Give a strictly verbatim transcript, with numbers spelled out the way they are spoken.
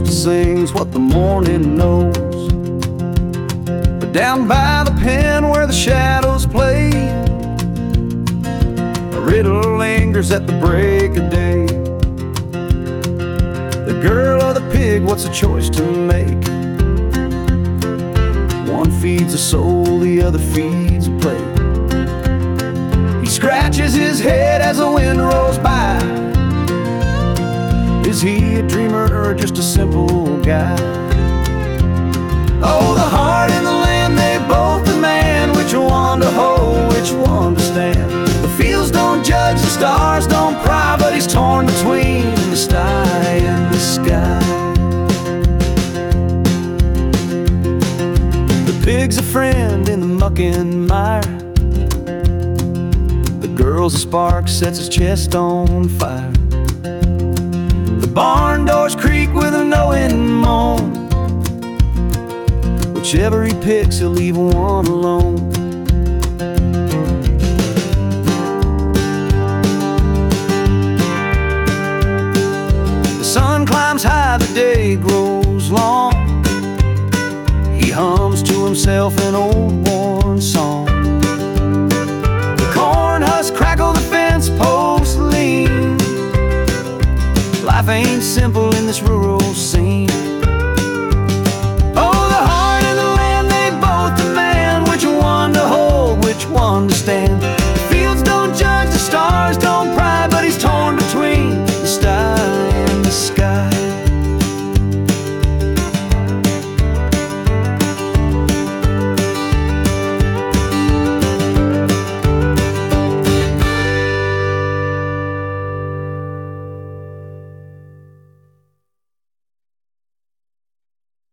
rooster sings what the morning knows. But down by the pen where the shadows play, a riddle lingers at the break of day. The girl or the pig, what's a choice to make? One feeds a soul, the other feeds a plate. He scratches his head as the wind rolls by. Is he a dreamer or just a simple guy? Oh, the heart and the land, they both demand which one to hold, which one to stand. The fields don't judge, the stars don't pry, but he's torn between the sty and the sky. The pig's a friend in the muck and mire. The girl's a spark, sets his chest on fire. The barn doors creak with a knowing moan. Whichever he picks, he'll leave one alone. The sun climbs high, the day grows long. He hums to himself an old worn song. The corn husks crackle, the fence posts lean. Life ain't simple in this rural scene.